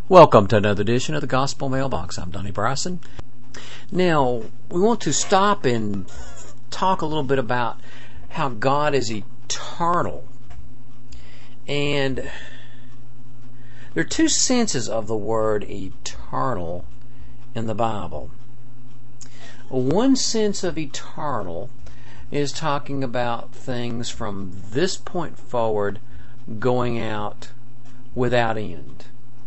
Welcome to another edition of the Gospel Mailbox. I'm Donnie Bryson. Now, we want to stop and talk a little bit about how God is eternal. And there are two senses of the word eternal in the Bible. One sense of eternal is talking about things from this point forward going out without end.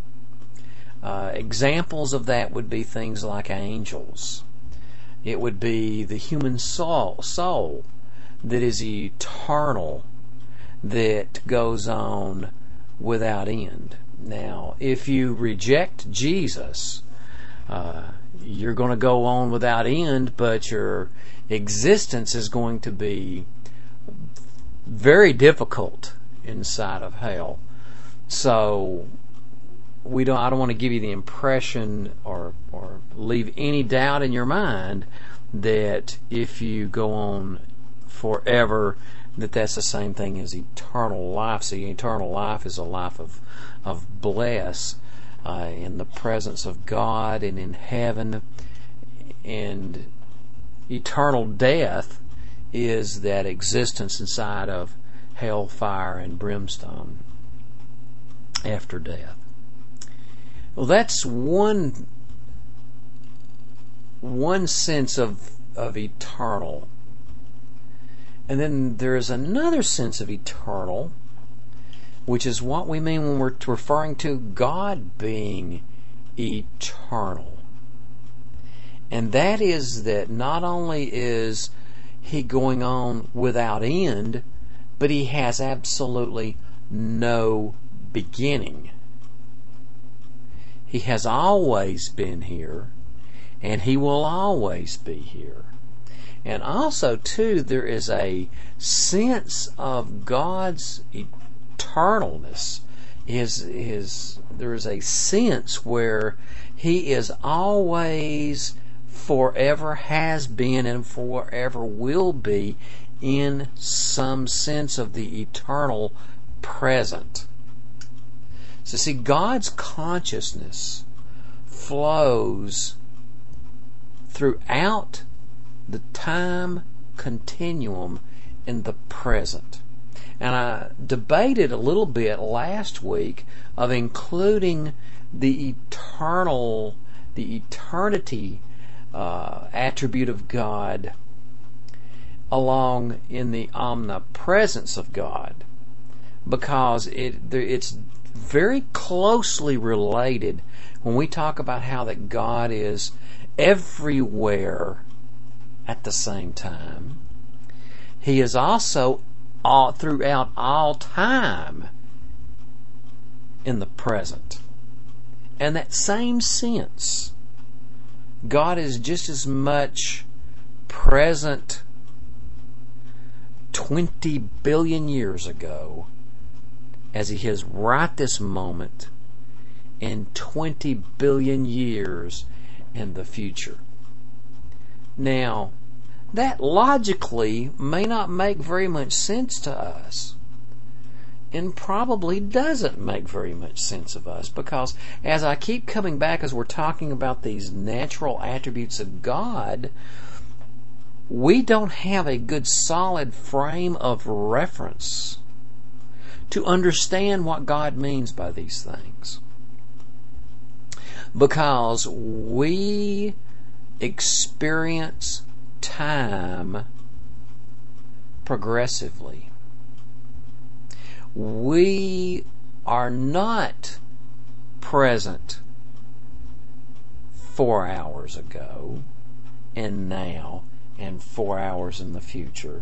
Examples of that would be things like angels. It would be the human soul that is eternal, that goes on without end. Now, if you reject Jesus, you're going to go on without end, but your existence is going to be very difficult inside of hell. So I don't want to give you the impression or leave any doubt in your mind that if you go on forever, that's the same thing as eternal life. See, eternal life is a life of bliss in the presence of God and in heaven. And eternal death is that existence inside of hellfire and brimstone after death. Well, that's one sense of eternal. And then there is another sense of eternal, which is what we mean when we're referring to God being eternal. And that is that not only is He going on without end, but He has absolutely no beginning. He has always been here, and He will always be here. And also, too, there is a sense of God's eternalness. There is a sense where He is always, forever has been, and forever will be, in some sense of the eternal present. So see, God's consciousness flows throughout the time continuum in the present. And I debated a little bit last week of including the eternity attribute of God along in the omnipresence of God, because it's very closely related when we talk about how that God is everywhere at the same time. He is also throughout all time in the present. And that same sense, God is just as much present 20 billion years ago as He is right this moment in 20 billion years in the future. Now, that logically may not make very much sense to us, and probably doesn't make very much sense of us, because as I keep coming back, as we're talking about these natural attributes of God, we don't have a good solid frame of reference to understand what God means by these things, because we experience time progressively. We are not present 4 hours ago and now and 4 hours in the future.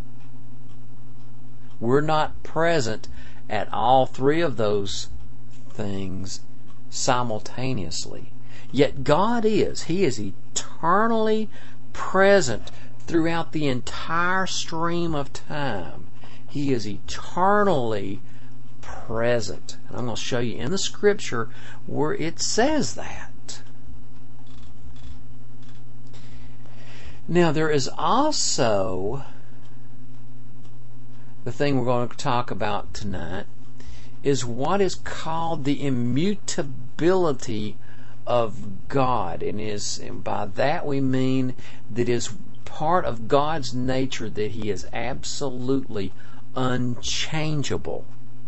We're not present at all three of those things simultaneously. Yet God is. He is eternally present throughout the entire stream of time. He is eternally present. And I'm going to show you in the Scripture where it says that. Now, there is also the thing we're going to talk about tonight is what is called the immutability of God. And by that we mean that it is part of God's nature that He is absolutely unchangeable.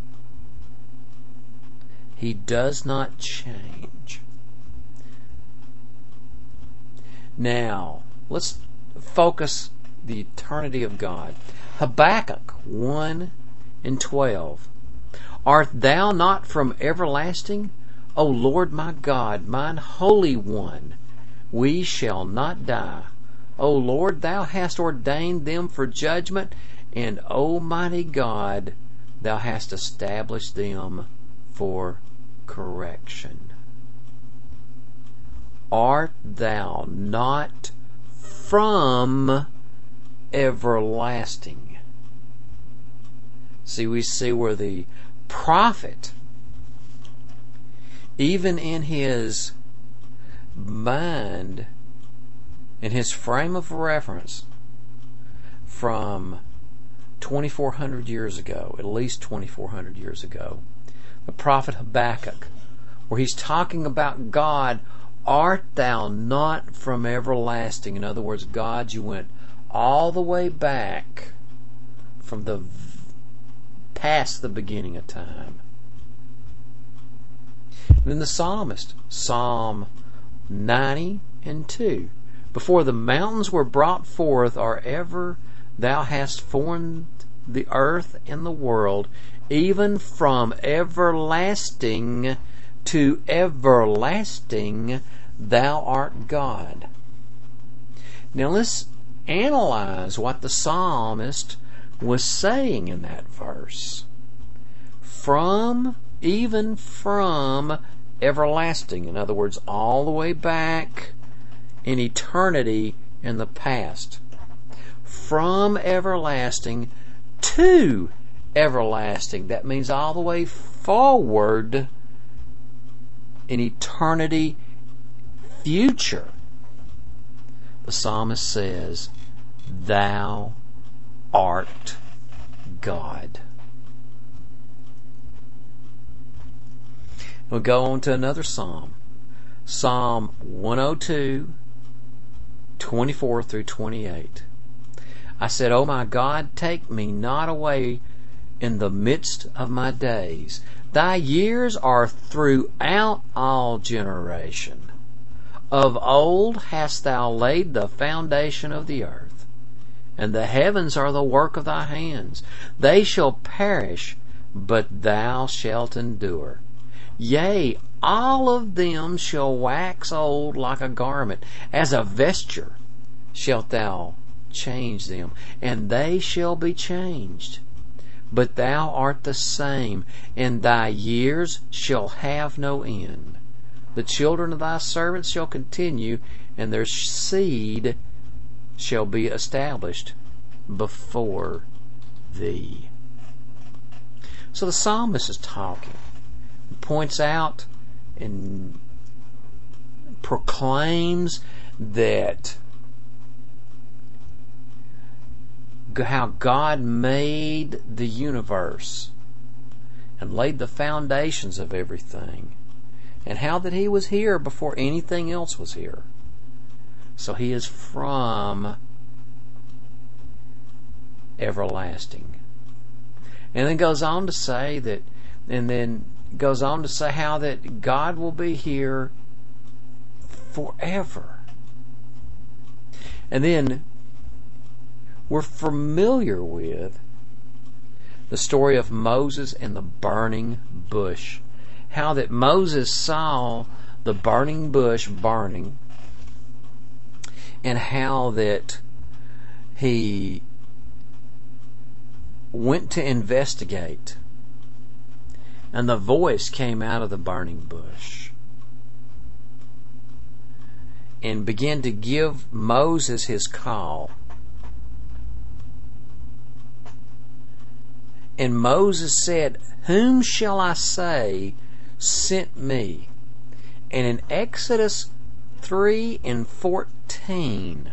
He does not change. Now, let's focus the eternity of God. Habakkuk 1:12. Art thou not from everlasting, O Lord my God, mine Holy One? We shall not die. O Lord, thou hast ordained them for judgment, and Almighty God, thou hast established them for correction. Art thou not from everlasting? See, we see where the prophet, even in his mind, in his frame of reference, from 2,400 years ago, at least 2,400 years ago, the prophet Habakkuk, where he's talking about God, art thou not from everlasting? In other words, God, you went all the way back from the past the beginning of time. And then the psalmist, Psalm 90:2. Before the mountains were brought forth, or ever thou hast formed the earth and the world, even from everlasting to everlasting, thou art God. Now let's analyze what the psalmist was saying in that verse. Even from everlasting, in other words, all the way back in eternity in the past. From everlasting to everlasting. That means all the way forward in eternity future. The psalmist says, thou art God. We'll go on to another psalm. Psalm 102:24-28. I said, O my God, take me not away in the midst of my days. Thy years are throughout all generation. Of old hast thou laid the foundation of the earth, and the heavens are the work of thy hands. They shall perish, but thou shalt endure. Yea, all of them shall wax old like a garment. As a vesture shalt thou change them, and they shall be changed. But thou art the same, and thy years shall have no end. The children of thy servants shall continue, and their seed shall be established before thee. So the psalmist is talking. He points out and proclaims that how God made the universe and laid the foundations of everything, and how that He was here before anything else was here. So He is from everlasting. And then goes on to say how that God will be here forever. And then we're familiar with the story of Moses and the burning bush. How that Moses saw the burning bush burning, and how that he went to investigate, and the voice came out of the burning bush and began to give Moses his call. And Moses said, whom shall I say sent me? And in Exodus 3:14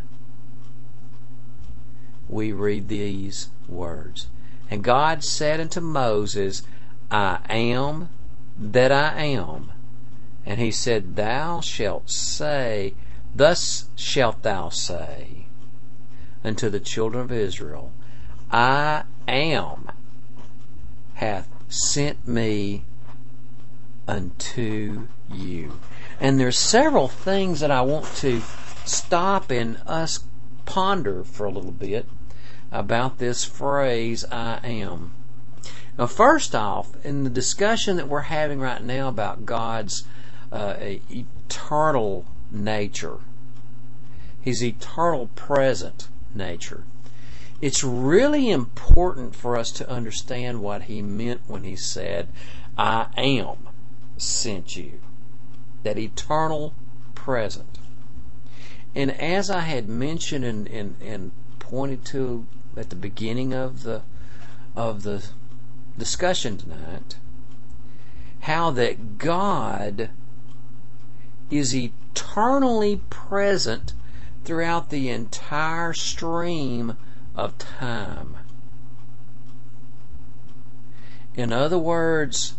we read these words. And God said unto Moses, I am that I am. And he said, thou shalt say, thus shalt thou say unto the children of Israel, I am hath sent me unto you. And there's several things that I want to stop and us ponder for a little bit about this phrase, I am. Now, first off, in the discussion that we're having right now about God's eternal nature, His eternal present nature, it's really important for us to understand what He meant when He said, I am sent you. That eternal present. And as I had mentioned and pointed to at the beginning of the discussion tonight, how that God is eternally present throughout the entire stream of time. In other words,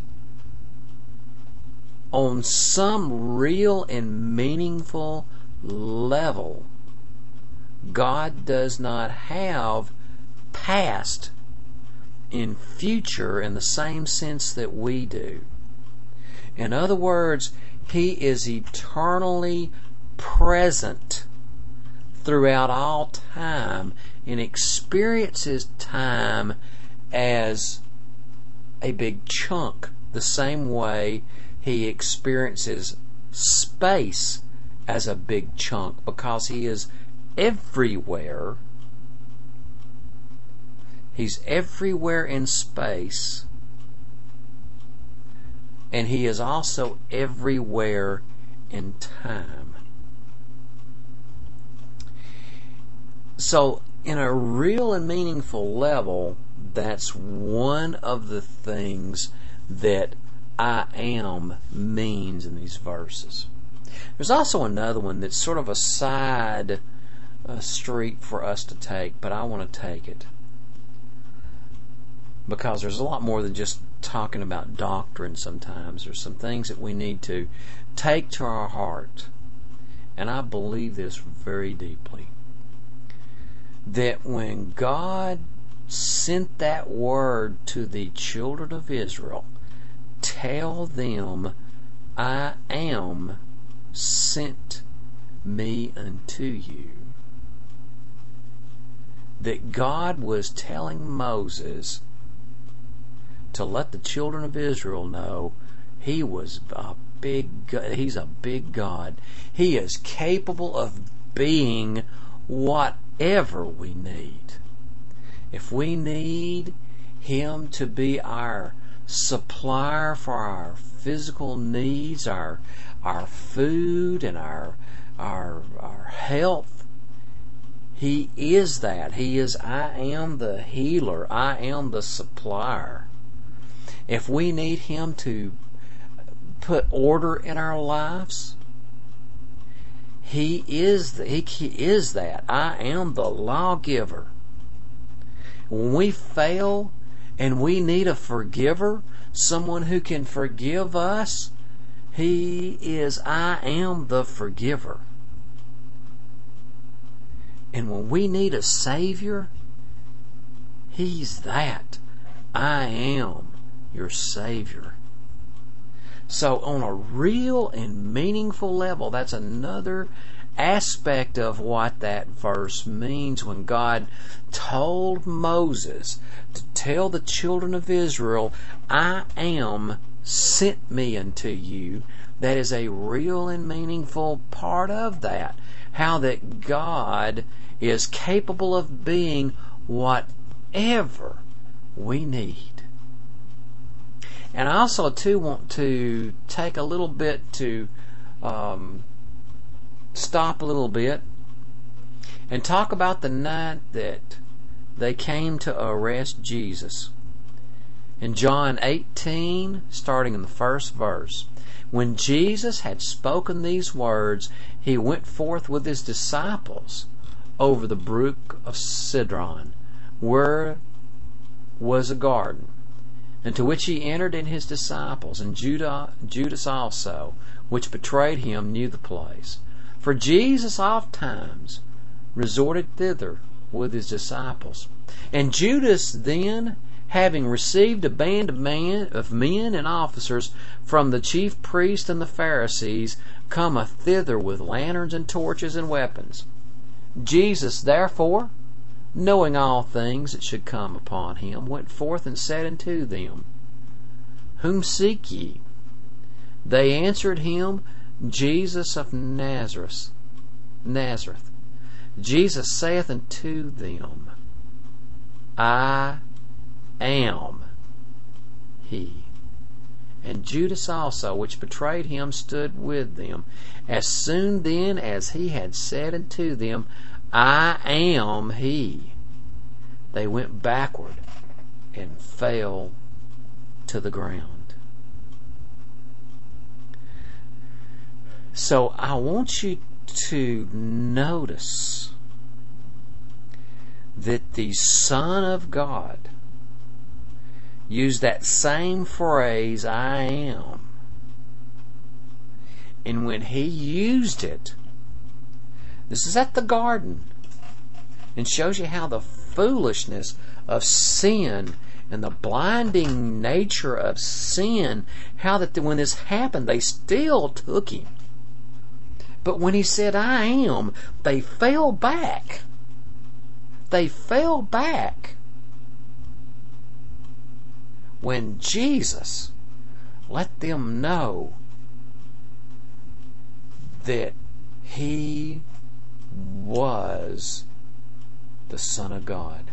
on some real and meaningful level, God does not have past and future in the same sense that we do. In other words, He is eternally present throughout all time and experiences time as a big chunk, the same way He experiences space as a big chunk, because He is everywhere. He's everywhere in space, and He is also everywhere in time. So, in a real and meaningful level, that's one of the things that I am means in these verses. There's also another one that's sort of a side street for us to take, but I want to take it because there's a lot more than just talking about doctrine sometimes. There's some things that we need to take to our heart, and I believe this very deeply, that when God sent that word to the children of Israel, tell them, I am sent me unto you, that God was telling Moses to let the children of Israel know He's a big God. He is capable of being whatever we need. If we need Him to be our supplier for our physical needs, our food and our health, He is that. He is, I am the healer. I am the supplier. If we need Him to put order in our lives, He is that. I am the lawgiver. When we fail and we need a forgiver, someone who can forgive us, He is, I am the forgiver. And when we need a Savior, He's that. I am your Savior. So on a real and meaningful level, that's another aspect of what that verse means when God told Moses to tell the children of Israel, I am sent me unto you. That is a real and meaningful part of that. How that God is capable of being whatever we need. And I also too want to take a little bit to stop a little bit and talk about the night that they came to arrest Jesus. In John 18, starting in the first verse, when Jesus had spoken these words, He went forth with His disciples over the brook of Cedron, where was a garden, into which he entered and his disciples, and Judas also, which betrayed him, knew the place. For Jesus ofttimes resorted thither with his disciples. And Judas then, having received a band of men and officers from the chief priests and the Pharisees, cometh thither with lanterns and torches and weapons. Jesus therefore, knowing all things that should come upon him, went forth and said unto them, Whom seek ye? They answered him, Jesus of Nazareth. Jesus saith unto them, I am he. And Judas also, which betrayed him, stood with them. As soon then as he had said unto them, I am he, they went backward and fell to the ground. So I want you to notice that the Son of God used that same phrase, I am. And when he used it, this is at the garden, and shows you how the foolishness of sin and the blinding nature of sin, how that when this happened, they still took him. But when he said, I am, they fell back. They fell back. When Jesus let them know that he was the Son of God.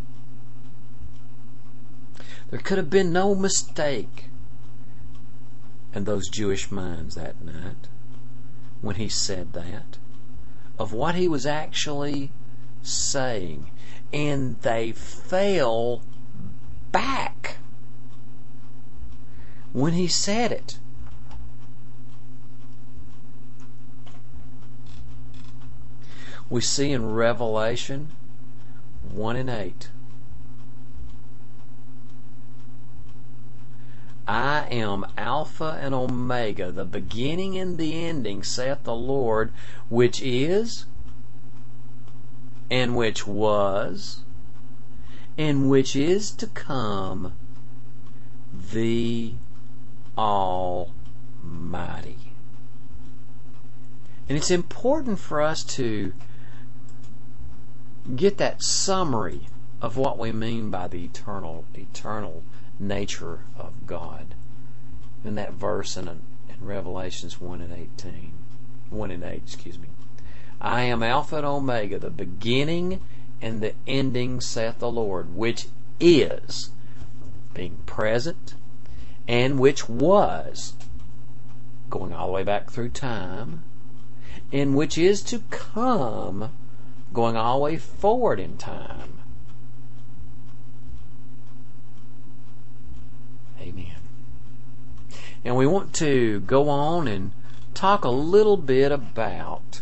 There could have been no mistake in those Jewish minds that night when he said that, of what he was actually saying. And they fell back when he said it. We see in Revelation 1:8, I am Alpha and Omega, the beginning and the ending, saith the Lord, which is, and which was, and which is to come, the Almighty. And it's important for us to get that summary of what we mean by the eternal nature of God in that verse in Revelations 1:8. I am Alpha and Omega, the beginning and the ending, saith the Lord, which is, being present, and which was, going all the way back through time, and which is to come, going all the way forward in time. Amen. And we want to go on and talk a little bit about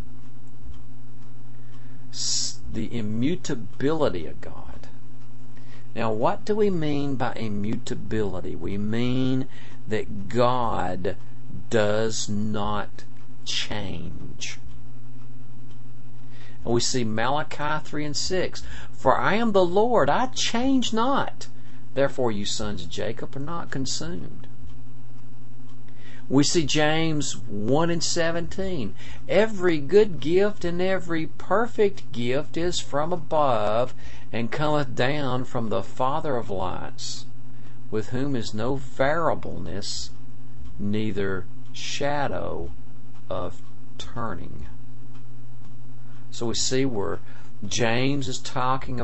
the immutability of God. Now, what do we mean by immutability? We mean that God does not change. And we see Malachi 3:6. For I am the Lord, I change not. Therefore you sons of Jacob are not consumed. We see James 1:17. Every good gift and every perfect gift is from above, and cometh down from the Father of lights, with whom is no variableness, neither shadow of turning. So we see where James is talking,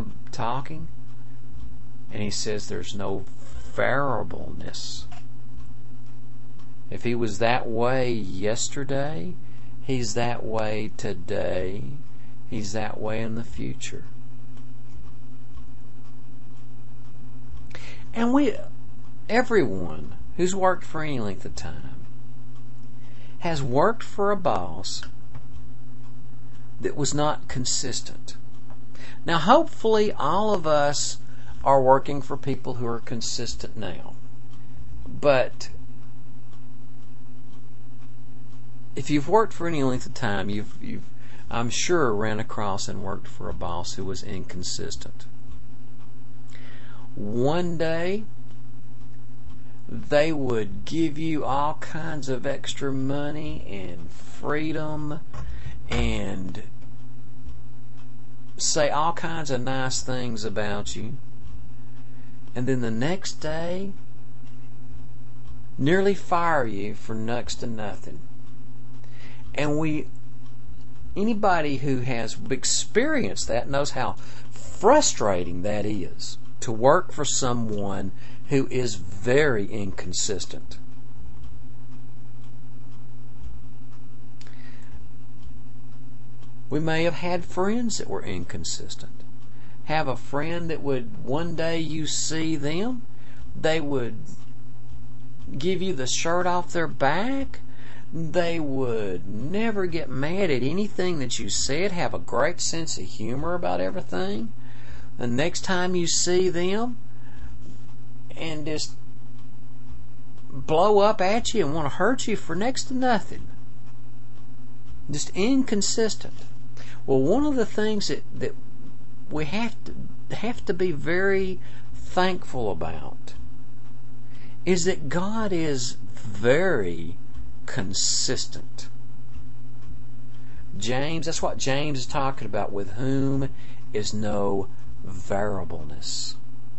and he says there's no variableness. If he was that way yesterday, he's that way today, he's that way in the future. And everyone who's worked for any length of time has worked for a boss that was not consistent. Now, hopefully all of us are working for people who are consistent now. But if you've worked for any length of time, you've I'm sure ran across and worked for a boss who was inconsistent. One day, they would give you all kinds of extra money and freedom and say all kinds of nice things about you. And then the next day, nearly fire you for next to nothing. And anybody who has experienced that knows how frustrating that is, to work for someone who is very inconsistent. We may have had friends that were inconsistent. Have a friend that would, one day you see them, they would give you the shirt off their back. They would never get mad at anything that you said, have a great sense of humor about everything. The next time you see them, and just blow up at you and want to hurt you for next to nothing. Just inconsistent. Well, one of the things that we have to be very thankful about is that God is very consistent. James, that's what James is talking about, with whom is no variableness.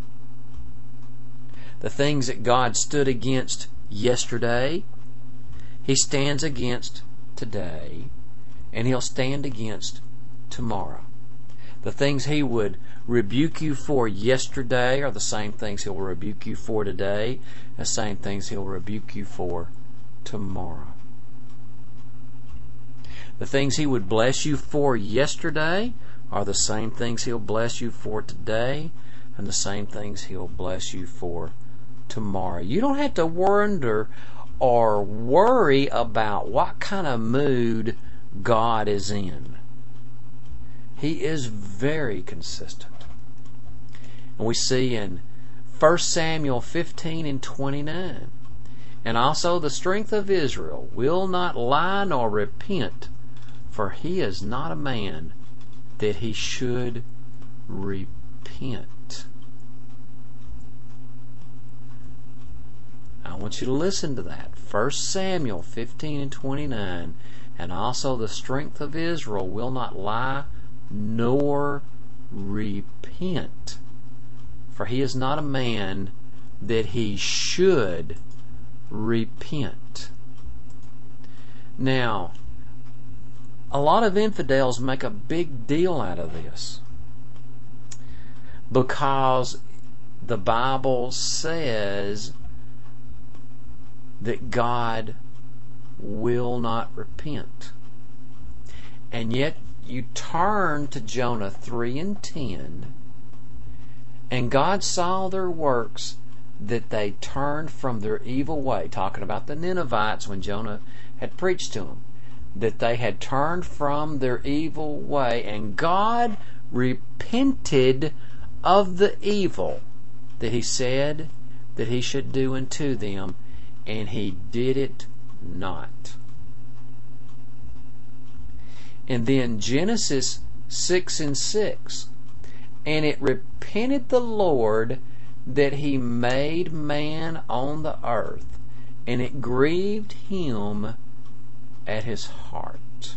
The things that God stood against yesterday, He stands against today, and He'll stand against tomorrow. The things He would rebuke you for yesterday are the same things He'll rebuke you for today, the same things He'll rebuke you for tomorrow. The things He would bless you for yesterday are the same things He'll bless you for today, and the same things He'll bless you for tomorrow. You don't have to wonder or worry about what kind of mood God is in. He is very consistent. And we see in 1 Samuel 15 and 29, and also the strength of Israel will not lie nor repent, for he is not a man that he should repent. I want you to listen to that. 1 Samuel 15 and 29, and also the strength of Israel will not lie nor repent, for he is not a man that he should repent. Now, a lot of infidels make a big deal out of this because the Bible says that God will not repent. And yet you turn to Jonah 3 and 10, and God saw their works, that they turned from their evil way, talking about the Ninevites when Jonah had preached to them, that they had turned from their evil way, and God repented of the evil that He said that He should do unto them, and He did it not. And then Genesis 6 and 6, and it repented the Lord that He made man on the earth, and it grieved Him at His heart.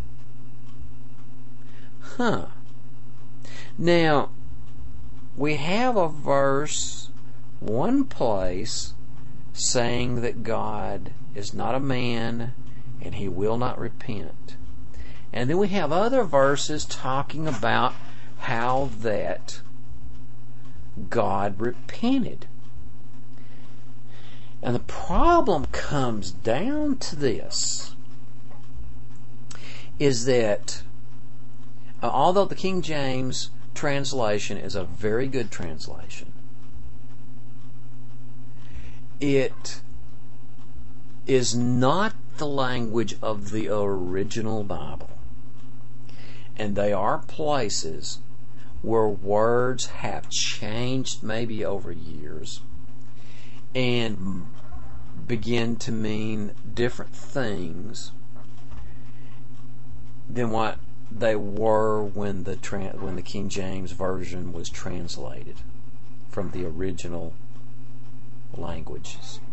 Now, we have a verse, one place, saying that God is not a man and He will not repent. And then we have other verses talking about how that God repented. And the problem comes down to this, is that although the King James translation is a very good translation, it is not the language of the original Bible. And there are places where words have changed maybe over years and begin to mean different things than what they were when the King James Version was translated from the original languages.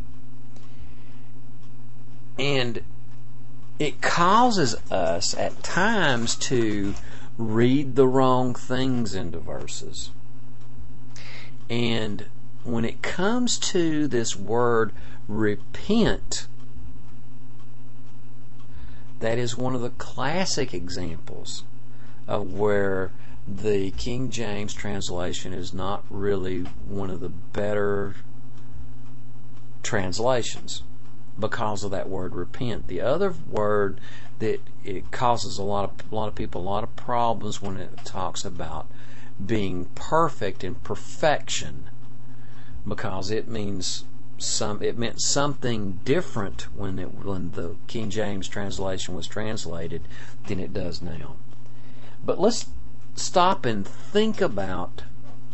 And it causes us at times to read the wrong things into verses. And when it comes to this word repent, that is one of the classic examples of where the King James translation is not really one of the better translations because of that word repent. The other word that it causes a lot of people a lot of problems when it talks about being perfect and perfection, because it meant something different when the King James translation was translated than it does now. But let's stop and think about,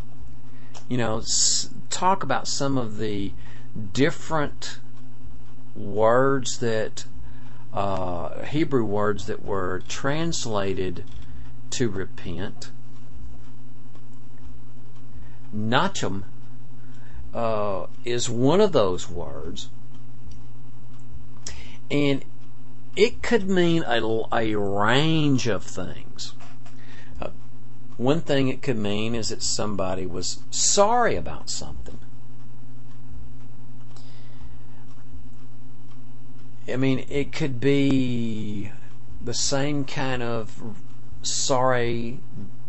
talk about some of the different words that Hebrew words that were translated to repent. Nachem is one of those words, and it could mean a range of things. One thing it could mean is that somebody was sorry about something. I mean, it could be the same kind of sorry,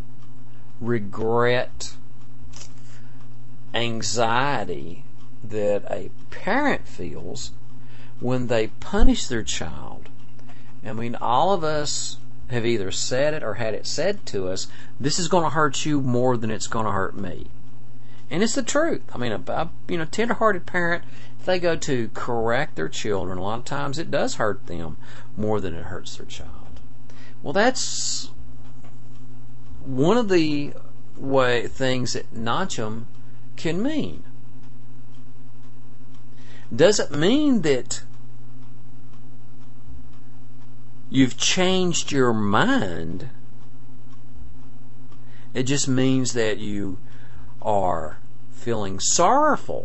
regret, anxiety that a parent feels when they punish their child. I mean, all of us have either said it or had it said to us, this is going to hurt you more than it's going to hurt me. And it's the truth. I mean, a tender-hearted parent, if they go to correct their children, a lot of times it does hurt them more than it hurts their child. Well, that's one of the things that Nachem can mean. Does it mean that you've changed your mind? It just means that you are feeling sorrowful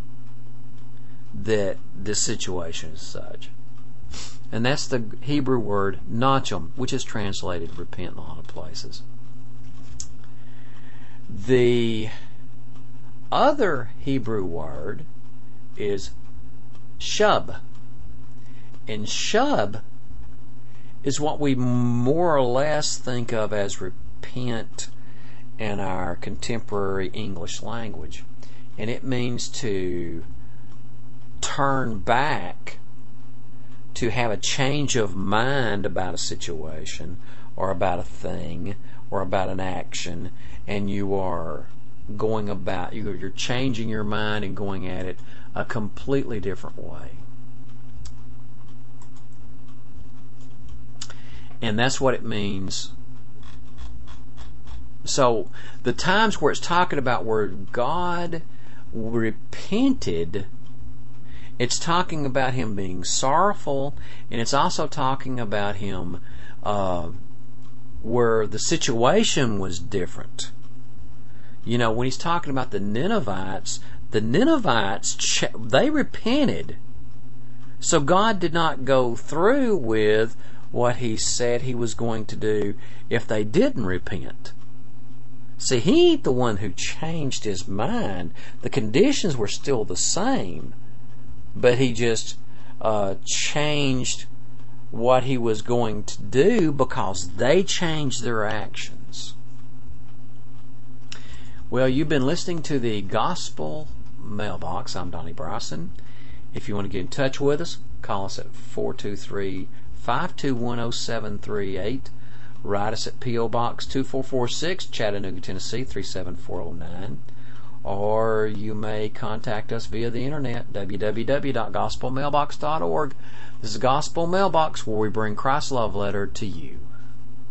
that this situation is such. And that's the Hebrew word nachem, which is translated repent in a lot of places. The other Hebrew word is shub. And shub is what we more or less think of as repent in our contemporary English language. And it means to turn back, to have a change of mind about a situation or about a thing or about an action, and you are going about, you're changing your mind and going at it a completely different way. And that's what it means. So the times where it's talking about where God repented, it's talking about Him being sorrowful, and it's also talking about Him where the situation was different. When He's talking about the Ninevites, they repented. So God did not go through with what He said He was going to do if they didn't repent. See, He ain't the one who changed His mind. The conditions were still the same, but He just changed what He was going to do because they changed their actions. Well, you've been listening to the Gospel Mailbox. I'm Donnie Bryson. If you want to get in touch with us, call us at 423-521-0738. Write us at P.O. Box 2446, Chattanooga, Tennessee 37409. Or you may contact us via the internet, www.gospelmailbox.org. This is Gospel Mailbox, where we bring Christ's love letter to you.